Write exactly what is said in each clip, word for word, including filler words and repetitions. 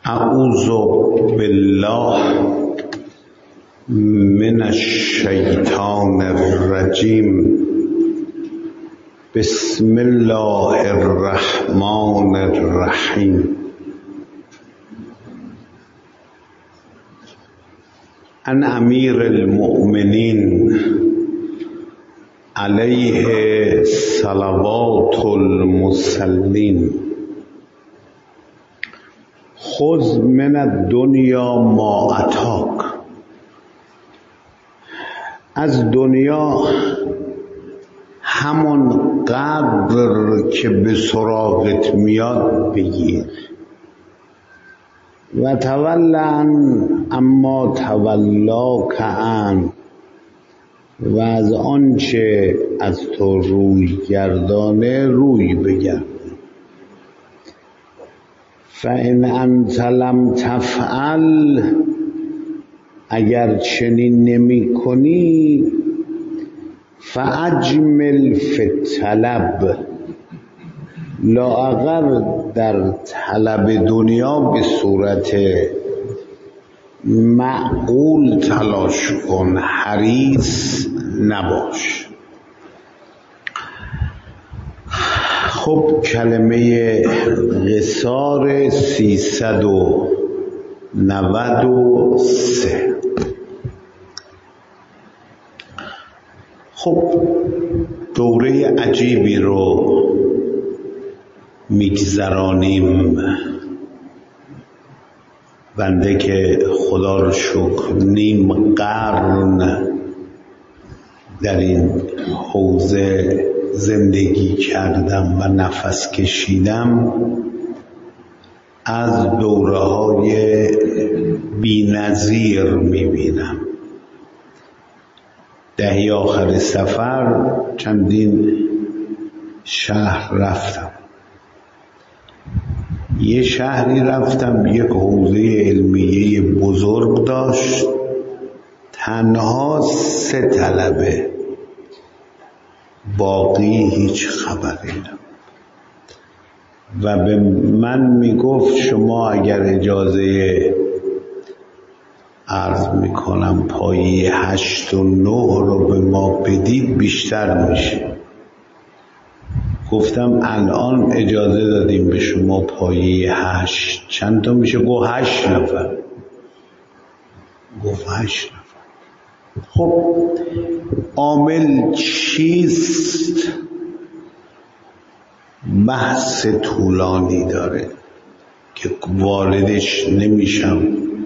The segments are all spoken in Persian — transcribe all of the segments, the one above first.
اعوذ بالله من الشیطان الرجیم. بسم الله الرحمن الرحیم. عن امیر المؤمنین علیه صلوات المصلین: خذ من الدنیا ما اتاک. از دنیا همون قدر که به سراغت میاد بگیر. و تولن اما تولا کعن، و از آنچه از تو روی گردانه روی بگرد. فإن انت لم تفعل، اگر چنین نمی کنی، فاجمل فی الطلب، لااقل در طلب دنیا به صورت معقول تلاش کن، حریص نباش. خب کلمه قصار سیصد و نود و سه. خب دوره عجیبی رو میگذرانیم. بنده که خدا رو شکر نیم قرن در این حوزه زندگی کردم و نفس کشیدم، از دوره های بی نظیر میبینم. دهی آخر سفر چندین شهر رفتم. یه شهری رفتم یک حوزه علمیه بزرگ داشت، تنها سه طلبه، باقی هیچ خبری نبود. و به من میگفت شما اگر اجازه عرض میکنم پایه هشت و نه رو به ما بدید بیشتر میشه. گفتم الان اجازه دادیم به شما پایه هشت، چند تا میشه؟ گفت هشت نفر. گفت هشت نفر. خب عامل چیست؟ بحث طولانی داره که واردش نمیشم،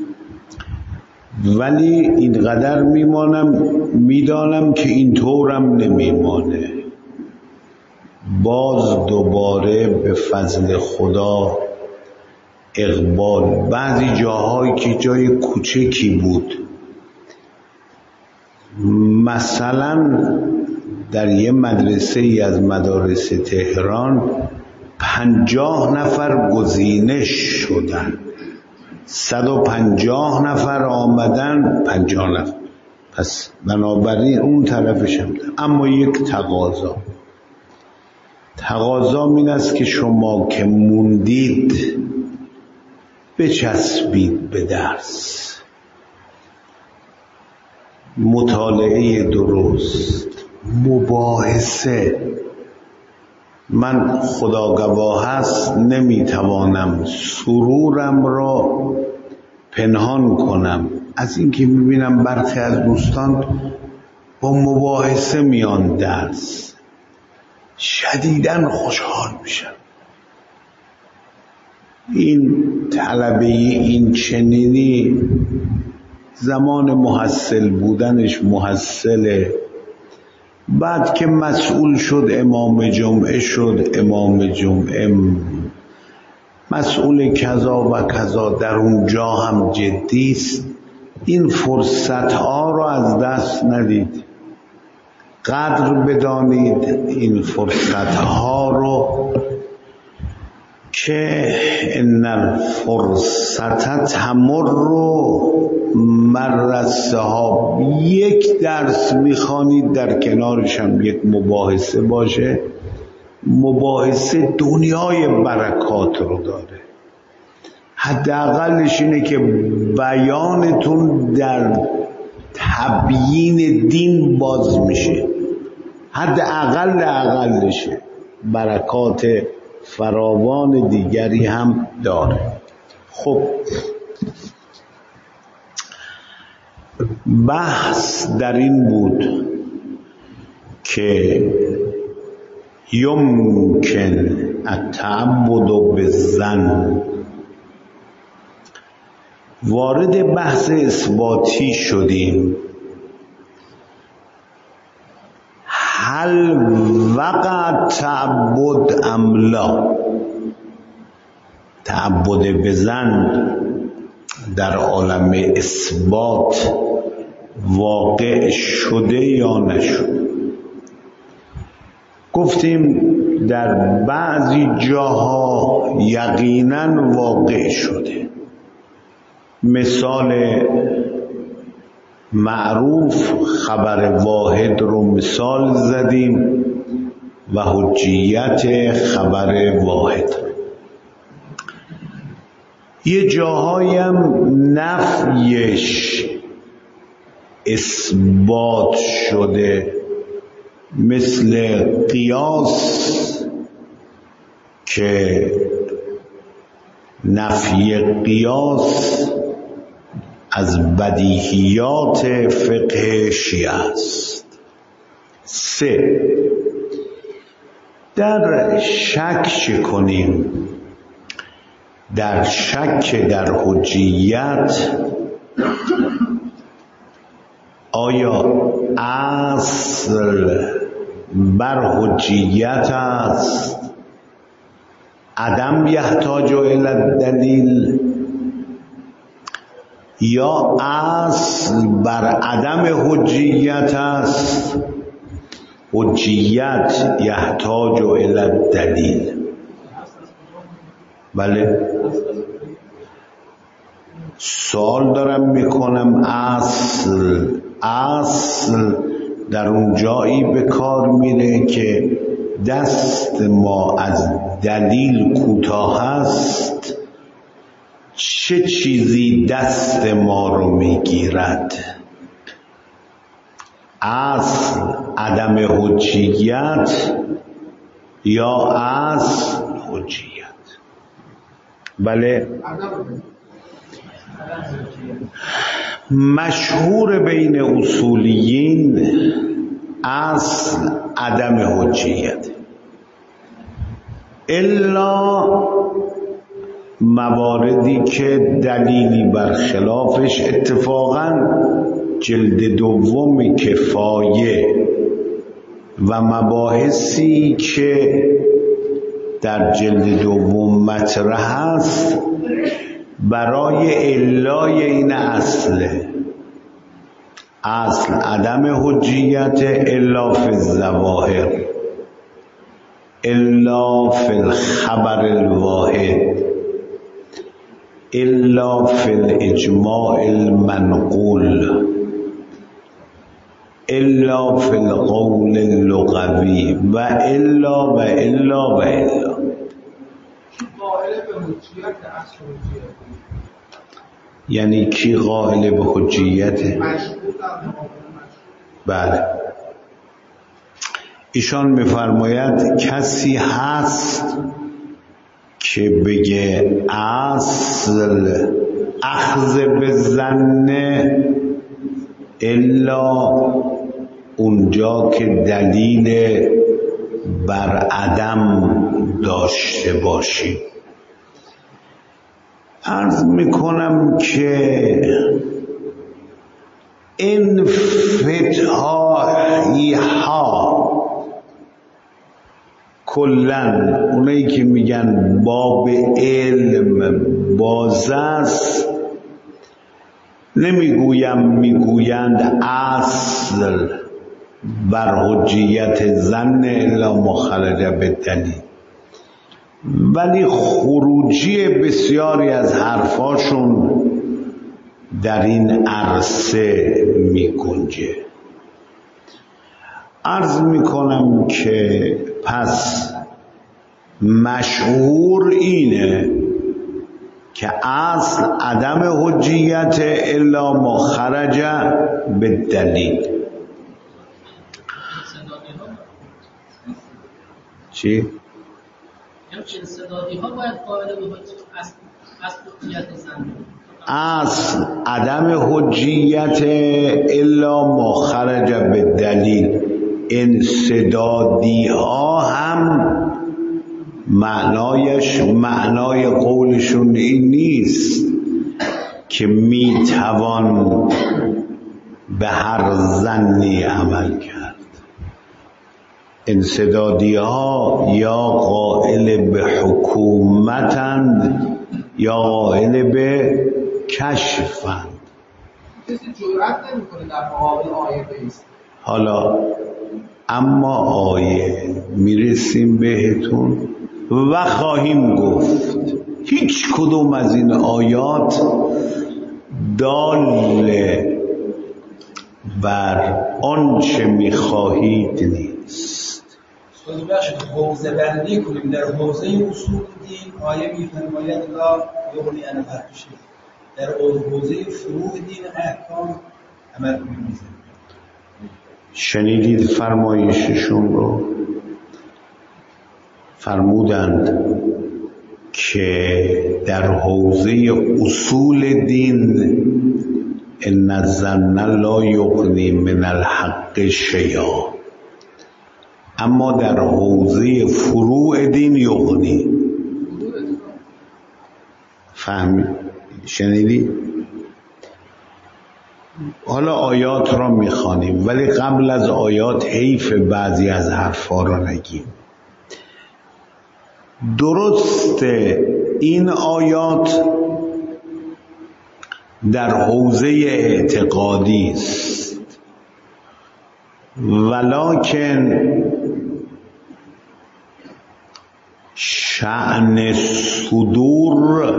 ولی اینقدر میمانم میدانم که اینطورم نمیمانه. باز دوباره به فضل خدا اقبال، بعضی جاهایی که جای کوچکی بود، مثلا در یه مدرسه ای از مدارس تهران پنجاه نفر گزینش شدن، صد و پنجاه نفر آمدن، پنجاه نفر. پس بنابراین اون طرفش هم دارم. اما یک تقاضا تقاضا این است که شما که موندید بچسبید به درس، مطالعه درست، مباحثه. من خدا گواه هست نمیتوانم سرورم را پنهان کنم از اینکه میبینم برخی از دوستان با مباحثه میان درس، شدیداً خوشحال میشم. این طلبه این چنینی زمان محصل بودنش محصله، بعد که مسئول شد امام جمعه شد، امام جمعه مسئول کذا و کذا، در اونجا هم جدی است. این فرصت ها رو از دست ندید، قدر بدانید این فرصت ها رو که ان الفرصت تمر مر السحاب. یک درس میخوانید در کنارش هم یک مباحثه باشه، مباحثه دنیای برکات رو داره. حداقلش اینه که بیانتون در تبیین دین باز میشه، حداقل اقلشه، برکات فراوان دیگری هم داره. خب بحث در این بود که یمکن التعبد بالظن، وارد بحث اثباتی شدیم. هل وقع تعبد ام لا؟ تعبد بظن در عالم اثبات واقع شده یا نشده؟ گفتیم در بعضی جاها یقینا واقع شده. مثال معروف خبر واحد رو مثال زدیم و حجیت خبر واحد. یه جاهایم نفیش اثبات شده، مثل قیاس که نفی قیاس از بدیهیات فقه شیعه است. سه، در شک چه کنیم؟ در شک در حجیت آیا اصل بر حجیت است عدم یحتاج الی دلیل، یا اصل بر عدم حجیت است حجیت یحتاج الی دلیل؟ بله، سوال دارم میکنم. اصل اصل در اون جایی به کار میره که دست ما از دلیل کوتاه است، چه چیزی دست ما رو میگیرد؟ اصل عدم حجیت یا اصل حجیت؟ بله، مشهور بین اصولیین اصل عدم حجیت، الا مواردی که دلیلی برخلافش. اتفاقا جلد دوم کفایه و مباحثی که در جلد دوم مطرح است برای علای این اصله. اصل عدم حجیت الا فی الظواهر، الا فی الخبر الواحد، الا فی الاجماع المنقول، الا فی القول اللغوی و الا و الا و الا. یعنی کی قائل به حجیت؟ بله، ایشان میفرماید کسی هست که بگه اصل اخذ به ظن الا اونجا که دلیل بر عدم داشته باشی. عرض میکنم که این فتحی ها کلن اونایی که میگن باب علم باز است، نمیگویم میگویند اصل بر حجیت ظن الا مخرج بالدلیل، ولی خروجی بسیاری از حرفاشون در این عرصه می گنجه. عرض می کنم که پس مشهور اینه که اصل عدم حجیت الا ما خرج به دلیل. چی؟ اصل عدم حجیت الا ما خرج به دلیل. انسدادی ها هم معنایش معنای قولشون این نیست که میتوان به هر ظنی عمل کرد. انسدادی ها یا قائل به حکومتند یا قائل به کشفند. کسی جرأت نمی‌کنه در مقابل آیه بیست. حالا اما آیه میرسیم بهتون و خواهیم گفت هیچ کدوم از این آیات دال بر آنچه میخواهید نیست. سوال بخشید حوزه بندی کنیم در حوزه اصول دین آیه میفرماید لا یغنی عن الفحش، در حوزه فروع دین احکام عمل کنیم. شنیدید فرمایششون رو؟ فرمودند که در حوزه اصول دین ان الظن لا یغنی من الحق شیئا، اما در حوزه فروع دین یغنی. فهمید؟ شنیدی؟ حالا آیات را میخوانیم ولی قبل از آیات حیف بعضی از حرفا را نگیم. درسته این آیات در حوزه اعتقادی است، ولکن شأن صدور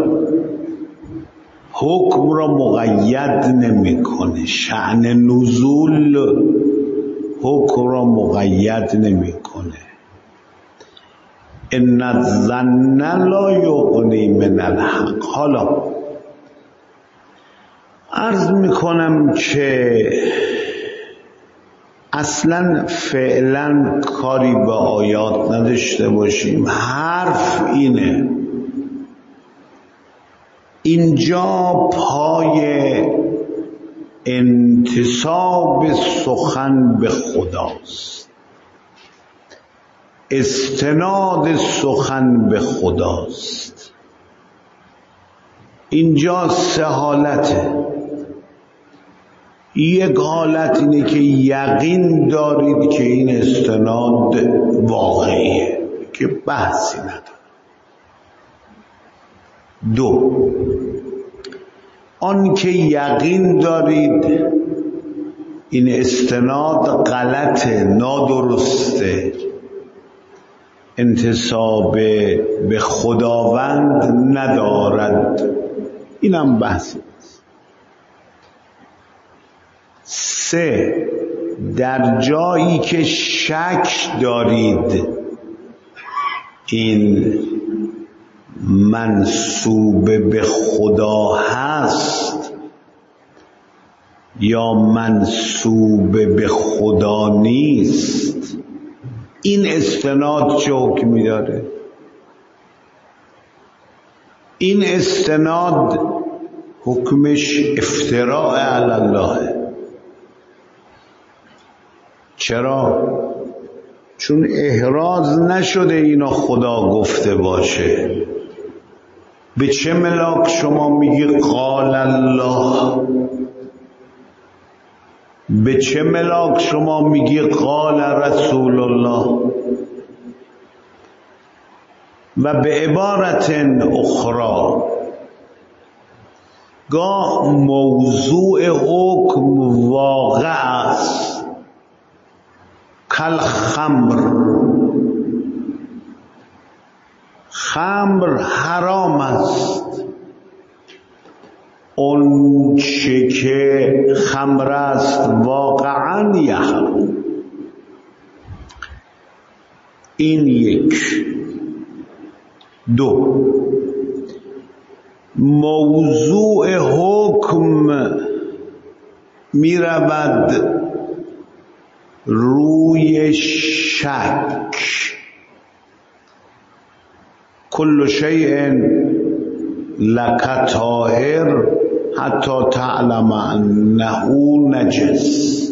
حکم را مقید نمیکنه، شأن نزول حکم را مقید نمیکنه. ان الظن لا یغنی من الحق. حالا عرض میکنم که اصلا فعلا کاری به آیات نداشته باشیم. حرف اینه اینجا پای انتساب سخن به خداست، استناد سخن به خداست. اینجا سه حالته. یک حالت اینه که یقین دارید که این استناد واقعیه که بحثی نداره. دو، آن که یقین دارید این استناد غلطه، نادرسته، انتساب به خداوند ندارد، اینم بحثی است. سه، در جایی که شک دارید این منسوب به خدا هست یا منسوب به خدا نیست، این استناد چه حکمی داره؟ این استناد حکمش افتراء علی الله. چرا؟ چون احراز نشده اینا خدا گفته باشه. به چه ملاک شما میگی قال الله؟ به چه ملاک شما میگی قال رسول الله؟ و به عبارت اخرى گاه موضوع حکم واقع است، کل خمر، خمر حرام است، اون چه که خمر است واقعا یحرم. این یک. دو، موضوع حکم می رود روی شک. کل شیء لک طاهر حتی تعلم انه نجس.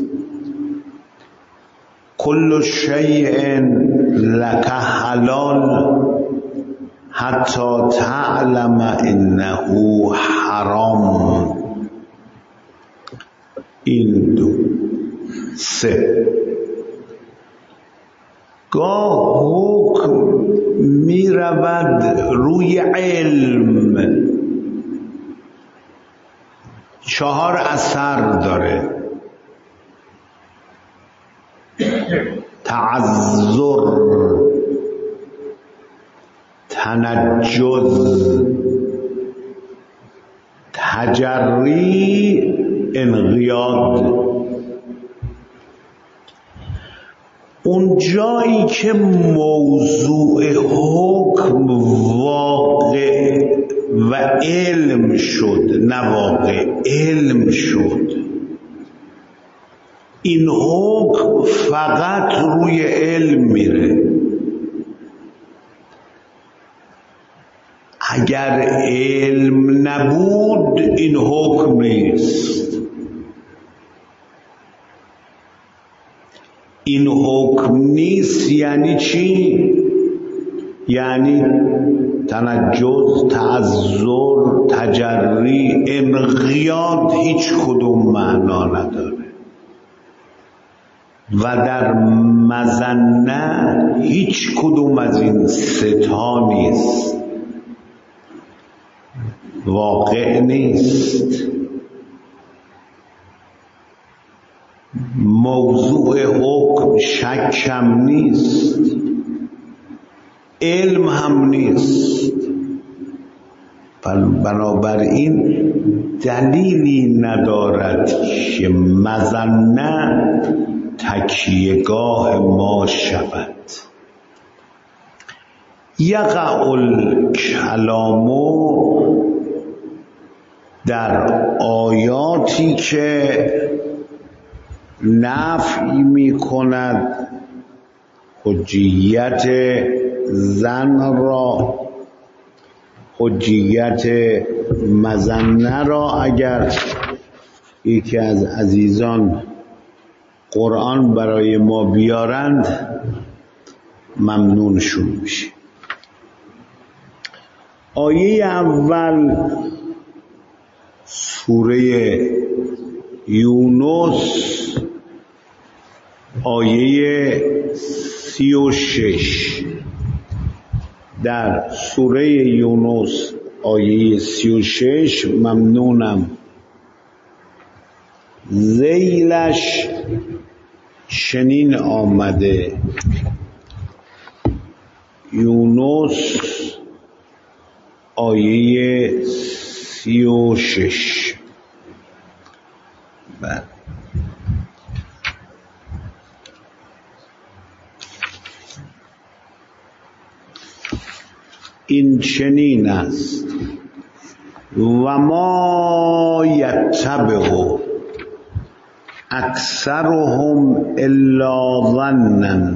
کل شیء لک حلال حتی تعلم انه حرام. این دو. سه، گاه حکم می رود روی علم. چهار اثر داره: تعذر، تنجز، تجری، انقیاد. اون جایی که موضوع حکم واقع و علم شد، نه واقع، علم شد، این حکم فقط روی علم میره. اگر علم نبود این حکم نیست. این حکم نیست یعنی چی؟ یعنی تنجز، تعذر، تجری، انقیاد هیچ کدوم معنا نداره و در مظنه هیچ کدوم از این ستا نیست، واقع نیست. موضوع حکم شک هم نیست، علم هم نیست. بنابراین دلیلی ندارد که مظنه تکیهگاه ما شود. یقع الکلام در آیاتی که نفی می کند حجیت زن را، حجیت مظنه را. اگر یکی از عزیزان قرآن برای ما بیارند ممنونشون میشه. آیه اول سوره یونس آیه سی و شش. در سوره یونس آیه سی و شش ممنونم، ذیلش چنین آمده: یونس آیه سی و شش. بله، این چنین است: و ما یتبع اکثرهم الا ظنا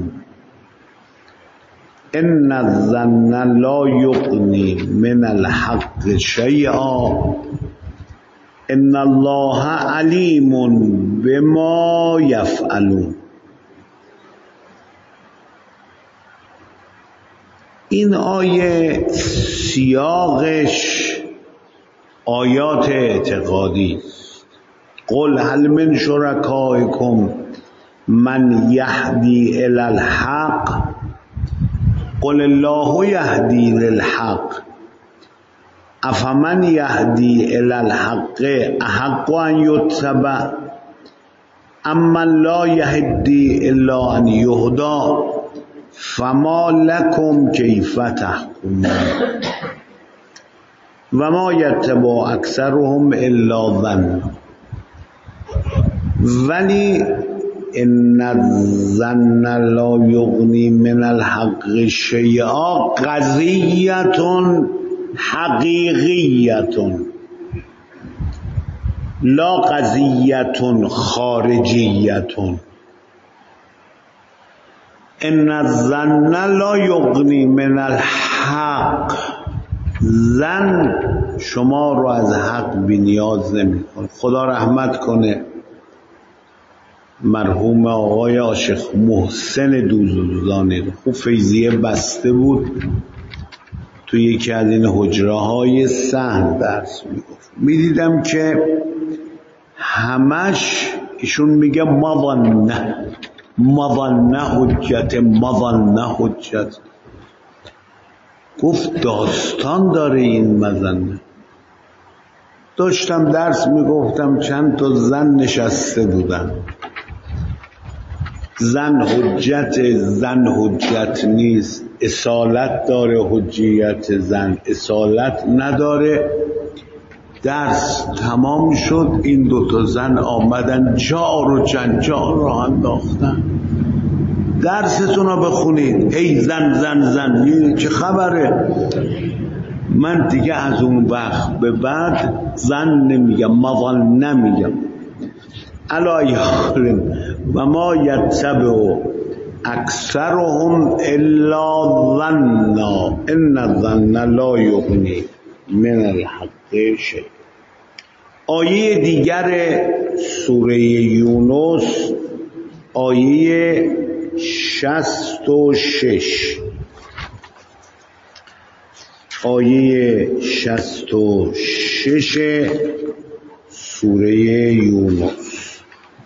ان الظن لا یغنی من الحق شیئا ان الله علیم بما یفعلون. این آیه سیاقش آیات اعتقادی است. قل هل من شرکائکم من یهدی الی الحق قل الله یهدی للحق افمن یهدی الی الحق احق ان یتبع امن لا یهدی الا ان یهدی فما لکم کیف تحکمون و ما یتبع اکثرهم الا ظن ولی ان الظن لا یغنی من الحق شیئا قضیة حقیقیتون لا قضیتون خارجیتون. ان الظن لا یغنی من الحق، ظن شما رو از حق بی نیاز نمی کنه. خدا رحمت کنه مرحوم آقای عاشق محسن دوزدانی، خوب فیضیه بسته بود تو یکی از این حجره های صحن درس میگفت، میدیدم که همش ایشون میگه مظنه مظنه حجت مظنه حجت. گفت داستان داره این مظنه. داشتم درس میگفتم چند تا زن نشسته بودن، زن حجت، زن حجت نیست، اصالت داره حجیت، زن اصالت نداره. درس تمام شد، این دوتا زن آمدن جار و جنجال را انداختن. درستون رو بخونید، ای زن زن زن، این چه خبره؟ من دیگه از اون وقت به بعد زن نمیگم، مظن نمیگم. الا یعلم و ما یتبع اکثرهم الا ظنا ان الظن لا یغنی من الحق شیء. آیه دیگر سوره یونس، آیه شصت و شش، آیه شصت و شش سوره یونس.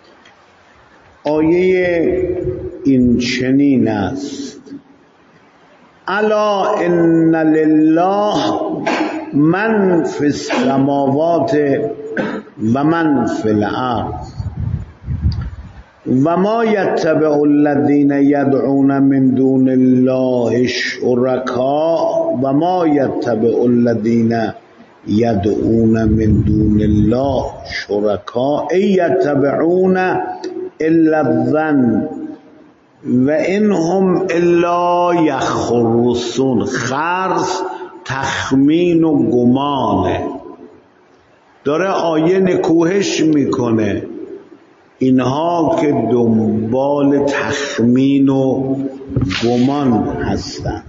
آیه این چنین است: الا ان لله من فی السماوات و من فی الارض و ما یتبع الذین یدعون من دون الله شرکاء و ما یتبع الذین یدعون من دون الله شرکاء ای یتبعون الا الظن و انهم الا یخرصون. خرص تخمین و گمانه. داره آیه نکوهش میکنه اینها که دنبال تخمین و گمان هستند.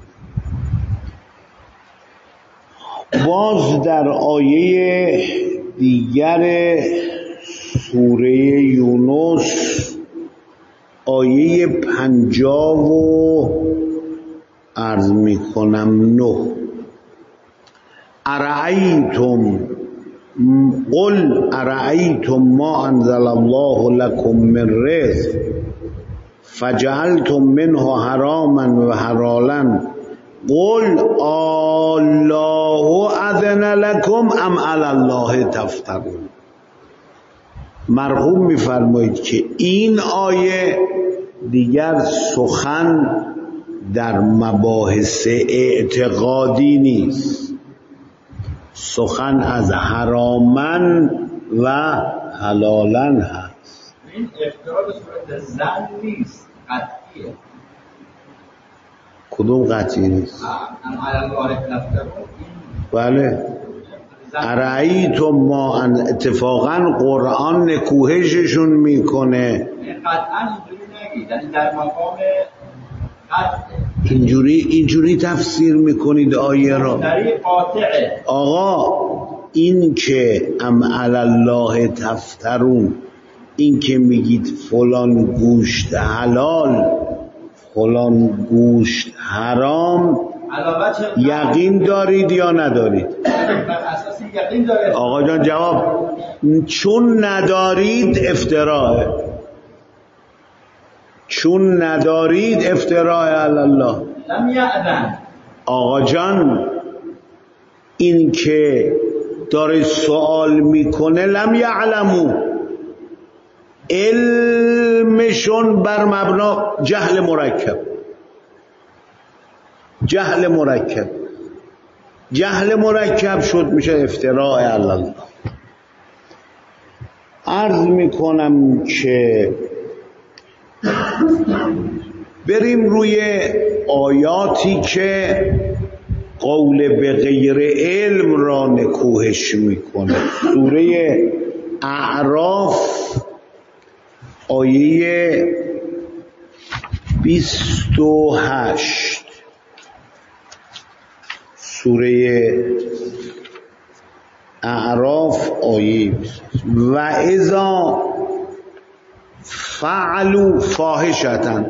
باز در آیه دیگر سوره یونس، آیه پنجاه و عرض میکنم نه: ارأیتم قل ارأیتم ما انزل الله لكم من رزق فجعلتم منه حراما و حلالا قل الله اذن لكم ام علی الله تفترون. مرحوم میفرمایید که این آیه دیگر سخن در مباحث اعتقادی نیست، سخن از حرامن و حلالن هست. این اختیار به صورت زن نیست، قطعیه. کدوم قطعی نیست؟ بله. ارأیتم ما ان اتفاقا قرآن نکوهششون میکنه. قطعا اینجوری نگید، یعنی در مقام اینجوری اینجوری تفسیر میکنید آیه را. در قاطعه. آقا این که ام علی الله تفترون، این که میگید فلان گوشت حلال فلان گوشت حرام، یقین دارید یا ندارید؟ یقین دارید. آقا جان جواب. چون ندارید افتراء، چون ندارید افتراء علی الله. لم یأذن. آقا جان این که داره سوال میکنه لم یعلمو، علمشون بر مبنا جهل مرکب، جهل مرکب جهل مرکب شد میشه افتراء علی الله. عرض میکنم که بریم روی آیاتی که قول به غیر علم را نکوهش میکنه. سوره اعراف آیه بیست و هشت، سوره اعراف آیه و اذا فعلوا فاحشة،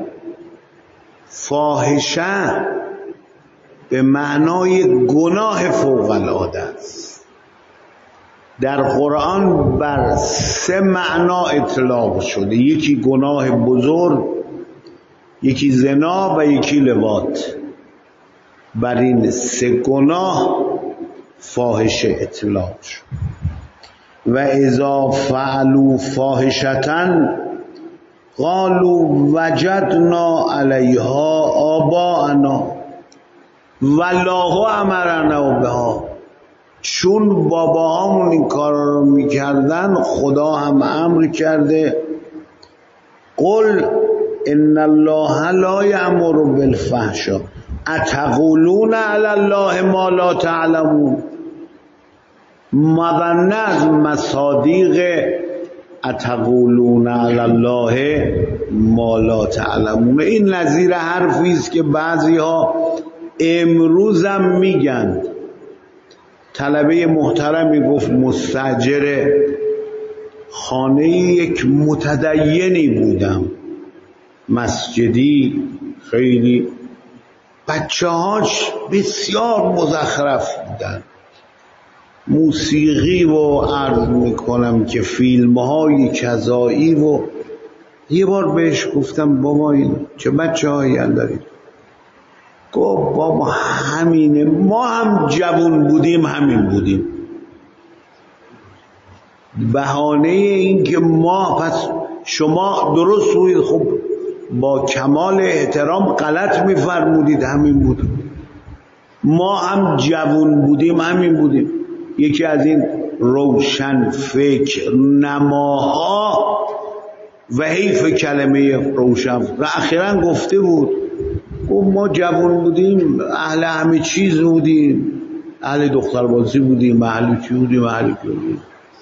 فاحشه به معنای گناه فوق العاده است. در قرآن بر سه معنا اطلاق شده، یکی گناه بزرگ، یکی زنا و یکی لواط. بر این سه گناه فاحشه اطلاق شد. و اذا فعلوا فاحشة قالوا وجدنا علیها آباءنا والله امرنا بها. چون باباهامون این کارا رو میکردن خدا هم امر کرده. قل ان الله لا یأمر بالفحشاء اتقولون علی الله ما لا تعلمون. مظنه از مصادیق اتقولون علی الله ما لا تعلمون. این نظیر حرفی است که بعضی ها امروز هم میگن. طلبه محترم میگفت مستاجر خانه یک متدینی بودم، مسجدی، خیلی بچه هاش بسیار مزخرف بودن، موسیقی و عرض میکنم که فیلم های کذایی. و یه بار بهش گفتم بابا این چه بچه هایی دارید؟ گفت بابا همینه، ما هم جوان بودیم همین بودیم. بهانه این که ما پس شما درست بودید، خب با کمال احترام غلط میفرمودید، همین بود. ما هم جوان بودیم همین بودیم. یکی از این روشن فکر نماها و حیف کلمه روشن و اخیراً گفته بود گفت ما جوان بودیم اهل همه چیز بودیم، اهل دختربازی بودیم، اهل چی بودیم، اهل چی بودیم.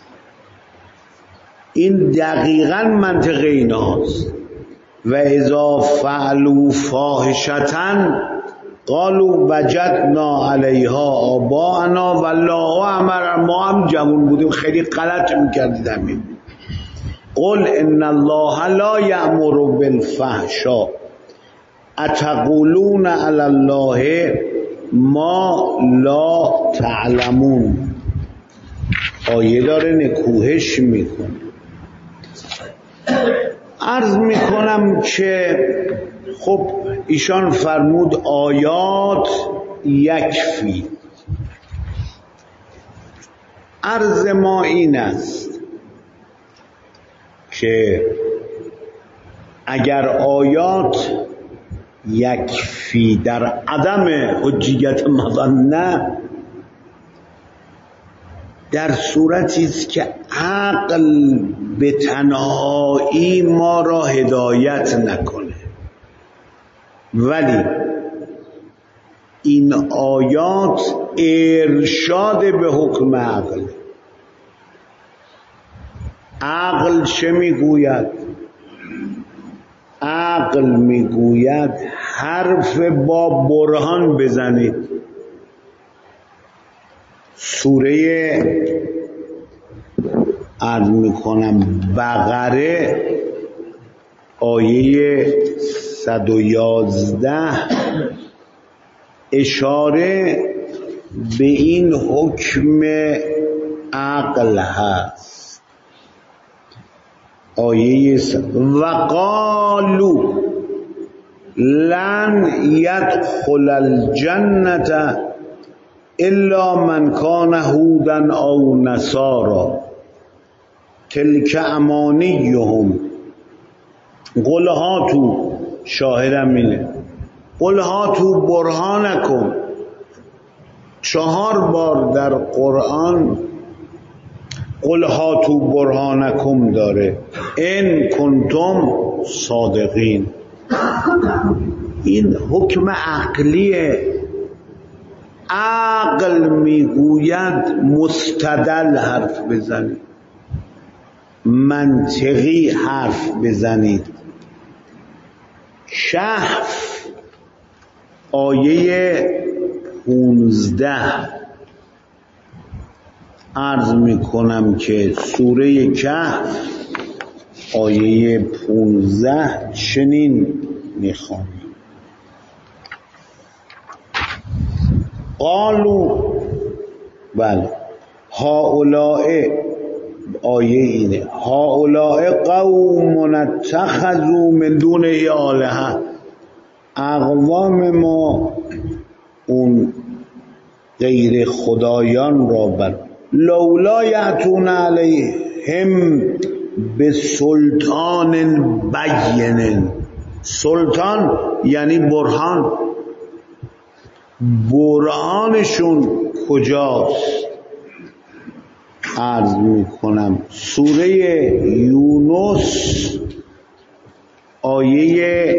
این دقیقاً منطق ایناست. و اذا فعلوا فاحشة قالوا وجدنا علیها آباءنا والله امر. ما هم جوان بودیم خیلی غلط میکردید همین. قل ان الله لا یأمر بالفحشاء اتقولون علی الله ما لا تعلمون. آیه داره نکوهش میکنه. عرض میکنم که خب ایشان فرمود آیات یکفی. عرض ما این است که اگر آیات یکفی در عدم حجیت مظنه، در صورتی است که عقل به تنهایی ما را هدایت نکنه. ولی این آیات ارشاد به حکم عقل. عقل چه میگوید؟ عقل میگوید حرف با برهان بزنید. سوره عرض میکنم بقره آیه صد و یازده اشاره به این حکم عقل هست. آیه وقالو لن يدخل الجنة الا من کان هودا او نصارا تلک امانیهم قل هاتوا شاهدم اینه قل هاتوا برهانکم. چهار بار در قرآن قل هاتوا برهانکم داره، ان کنتم صادقین. این حکم عقلیه. عقل میگوید مستدل حرف بزنید، منطقی حرف بزنید. کهف آیه پونزده عرض میکنم که سوره کهف آیه پونزده چنین میخوانیم: قالو بله هؤلاء، آیه اینه، هؤلاء قوم اتخذوا من دونه آلهه، اقوام ما اون غیر خدایان را بر لولا یأتون علیهم بسلطان بین. سلطان یعنی برهان، برهانشون کجاست؟ عرض میکنم سوره یونس آیه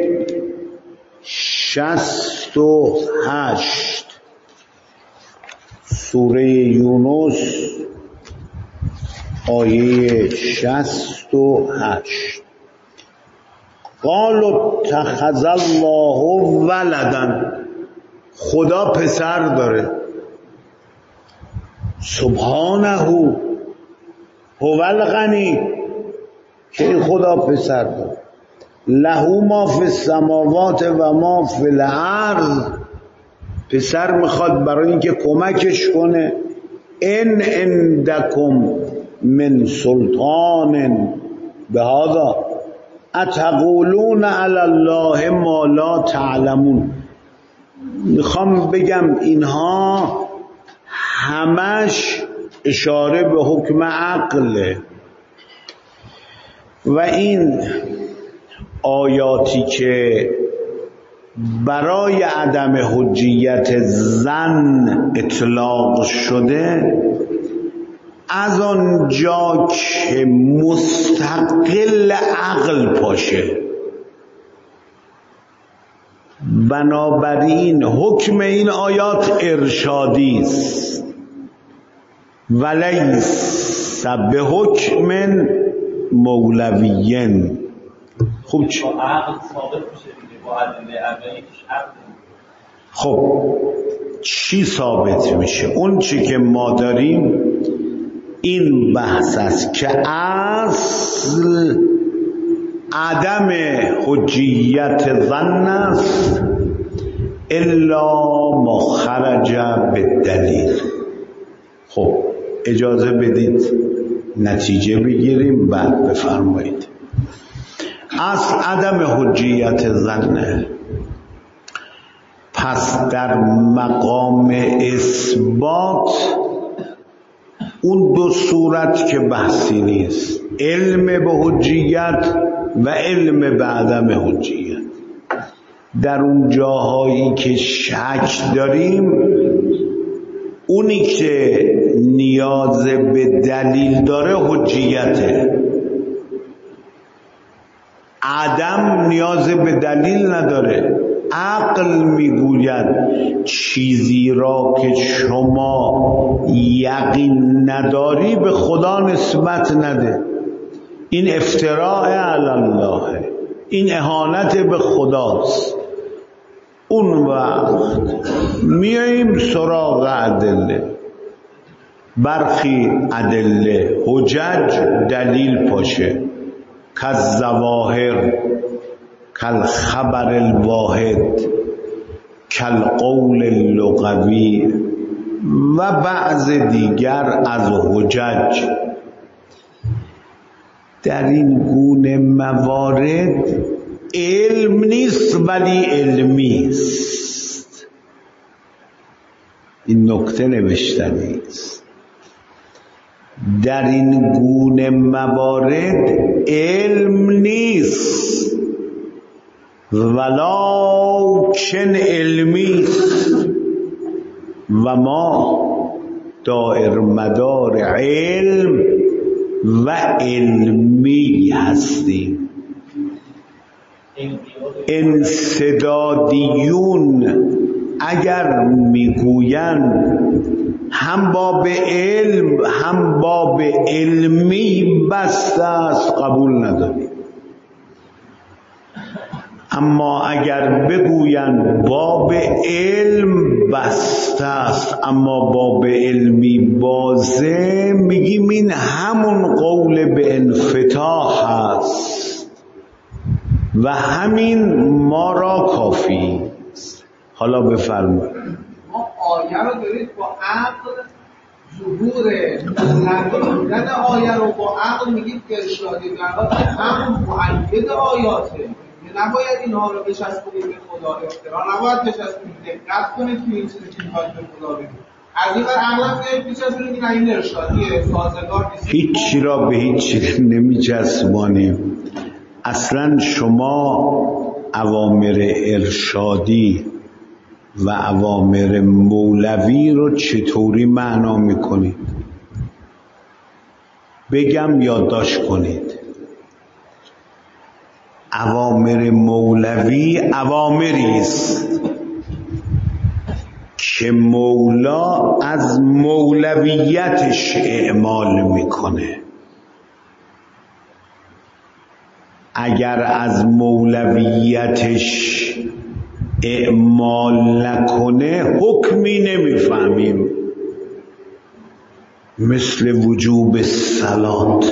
شصت و هشت، سوره یونس آیه شصت و هشت: قالوا اتخذ الله ولدا، خدا پسر داره. سبحانه هو الغنی، که خدا پسر داره. له ما فی السماوات و ما فی الارض، پسر میخواد برای اینکه کمکش کنه. ان عندکم من سلطان بهذا اتقولون علی الله ما لا تعلمون. میخوام بگم اینها همش اشاره به حکم عقله و این آیاتی که برای عدم حجیت زن اطلاق شده از آنجا که مستقل عقل پاشه، بنابراین حکم این آیات ارشادی است ولیس به حکم مولویین. خوب چی؟ عقل ثابت میشه دیگه با ادله عقلیش عقل. خب چی ثابت میشه؟ اون چی که ما داریم این بحث است که اصل عدم حجیت ظن است الا ما خرج بالدلیل. خب اجازه بدید نتیجه بگیریم بعد بفرمایید. اصل عدم حجیت ظن، پس در مقام اثبات اون دو صورت که بحثی نیست، علم به حجیت و علم به عدم حجیت. در اون جاهایی که شک داریم اونی که نیاز به دلیل داره حجیته، عدم نیاز به دلیل نداره. عقل میگوید چیزی را که شما یقین نداری به خدا نسبت نده، این افتراء علی الله، این اهانت به خداست. اون وقت میاییم سراغ ادله، برخی ادله حجج دلیل پاشه، کالظواهر، کالخبر الواحد، کالقول اللغوی و بعض دیگر از حجج. در این گونه موارد علم نیست ولی علمی است. این نکته نوشتنی است. در این گونه موارد علم نیست ولکن علمی است و ما دائر مدار علم و علمی هستیم. انسدادیون اگر میگویند هم باب علم هم باب علمی بسته است قبول نداریم. اما اگر بگویند باب علم بسته است اما باب علمی بازه، میگیم این همون قول به انفتاح هست و همین ما را کافی است. حالا بفرمایید. ما آیه رو دارید با عقل ظهور مولوی بودن آیه رو با عقل میگید ارشادی، در حالی که همون مؤید آیاته. نباید اینها رو بچسبونید به خدا، افترا نباید بچسبونید، دقت کنید که این چیزی که میخواید به خدا بگید. از این ور عقلا بیایید بچسبونید که این ارشادیه، سازگار نیست. هیچی را به هیچی نمیچسبانیم. اصلا شما اوامر ارشادی و اوامر مولوی رو چطوری معنا میکنید؟ بگم یادداشت کنید. اوامر مولوی اوامری است که مولا از مولویتش اعمال میکنه. اگر از مولویتش اعمال نکنه حکمی نمیفهمیم. مثل وجوب صلات،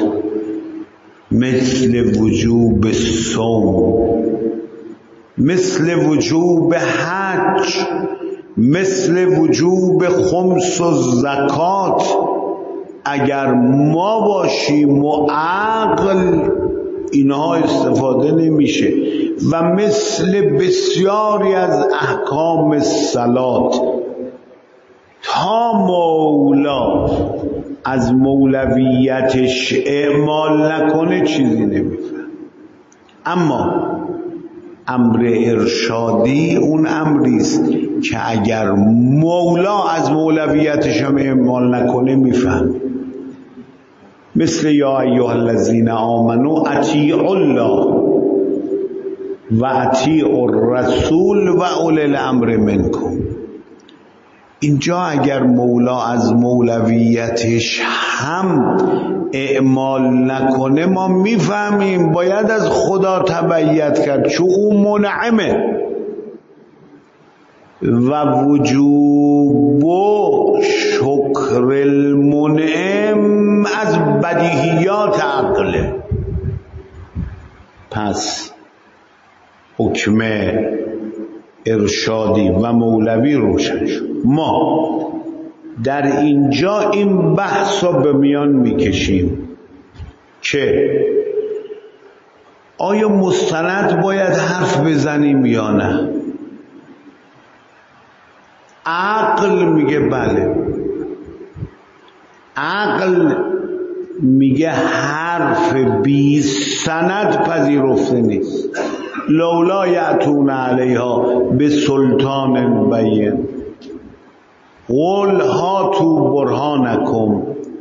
مثل وجوب صوم، مثل وجوب حج، مثل وجوب خمس و زکات. اگر ما باشیم و عقل اینها استفاده نمیشه. و مثل بسیاری از احکام صلات تا مولا از مولویتش اعمال نکنه چیزی نمیفهم. اما امر ارشادی اون امری است که اگر مولا از مولویتش هم اعمال نکنه میفهم. مثل یا ایها الذین آمنوا اطیعوا الله و اطیعوا الرسول و اولی الامر منکم. اینجا اگر مولا از مولویتش هم اعمال نکنه ما میفهمیم باید از خدا تبعیت کرد چون او منعمه. و وجوب شکر المنعم از بدیهیات عقله. پس حکم ارشادی و مولوی روشن شد. ما در اینجا این بحث رو به میان میکشیم که آیا مستند باید حرف بزنیم یا نه؟ عقل میگه بله. عقل میگه حرف بی سند پذیرفته نیست. لولا یأتون علیها به سلطان بین قل هاتوا برهانکم.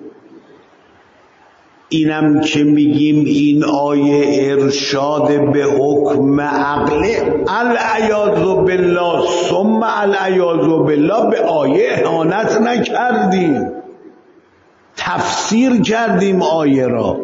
اینم که میگیم این آیه ارشاد به حکم عقله، العیاذ بالله ثم العیاذ بالله به آیه اهانت نکردیم، تفسیر کردیم آیه را.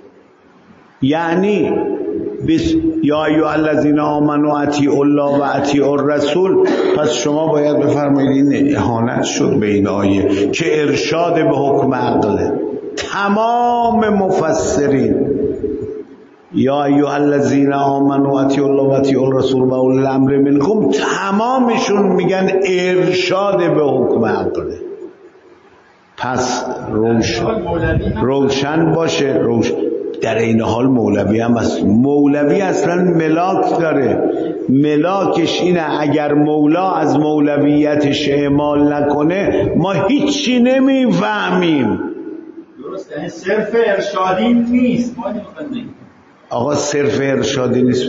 یعنی بس یا ایها الذین آمنوا اطیعوا الله و اطیعوا الرسول. پس شما باید بفرمایید این اهانت شد به این آیه که ارشاد به حکم عقله. تمام مفسرین یا ایها الذین آمنوا اطیعوا الله و اطیعوا الرسول و اولی الامر منکم تمامشون میگن ارشاد به حکم عقله. پس روشن, روشن باشه. روشن در این حال مولوی هم است. مولوی اصلا ملاک داره. ملاکش اینه اگر مولا از مولویتش اعمال نکنه ما هیچی نمیفهمیم. درسته، یعنی صرف ارشادی نیست. ما نمی‌فهمیم. آقا صرف ارشادی نیست.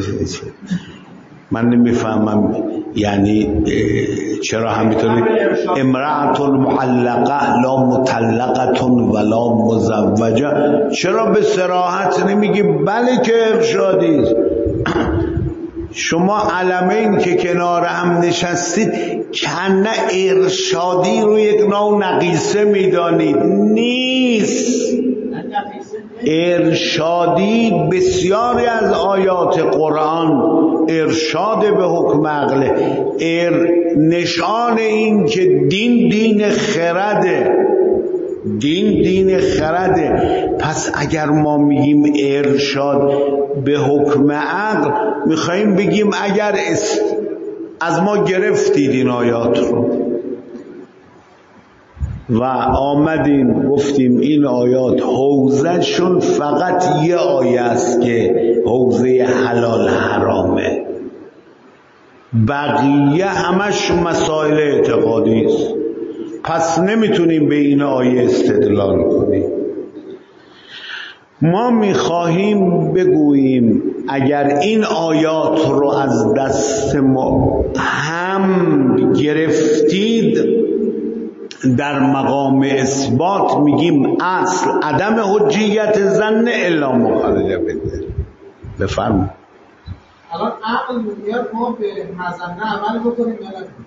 من نمیفهمم یعنی چرا همینطوری امرأة المعلقه لا مطلقه ولا مزوجه، چرا به صراحت نمیگی بله که ارشادی است؟ شما علمین که کنار هم نشستید کنه ارشادی رو یک نوع نقیصه میدانید. نیست. ارشادی بسیاری از آیات قرآن ارشاد به حکم عقله، ار نشان این که دین دین خرده، دین دین خرده. پس اگر ما میگیم ارشاد به حکم عقل، میخواییم بگیم اگر است از ما گرفتید این آیات رو و آمدیم گفتیم این آیات حوزهشون فقط یه آیه است که حوزه حلال حرامه، بقیه همش مسائل اعتقادی است، پس نمیتونیم به این آیه استدلال کنیم. ما میخواهیم بگوییم اگر این آیات رو از دست ما هم گرفتید، در مقام اثبات میگیم اصل عدم حجیت ظن الا مخرج بالدلیل. بفرمایید. الان عقل میگه ما به مظنه عمل بکنیم یا نکنیم؟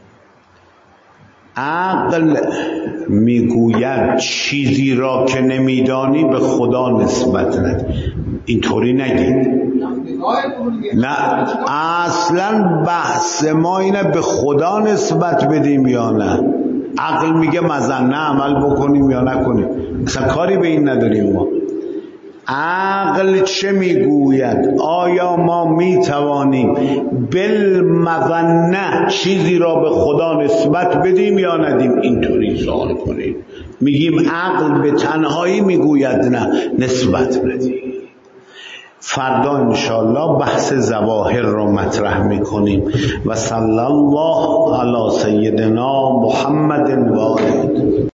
عقل میگوید چیزی را که نمیدانی به خدا نسبت ندید. اینطوری نگید. نه، اصلا بحث ما اینه به خدا نسبت بدیم یا نه. عقل میگه مظنه عمل بکنیم یا نکنیم، اصلا کاری به این نداریم ما. عقل چه میگوید؟ آیا ما میتوانیم بالمظنه چیزی را به خدا نسبت بدیم یا ندیم؟ اینطوری سوال کنیم. میگیم عقل به تنهایی میگوید نه، نسبت ندیم. فردا انشاءالله بحث ظواهر رو مطرح میکنیم. و صلی الله علی سیدنا محمد و آله.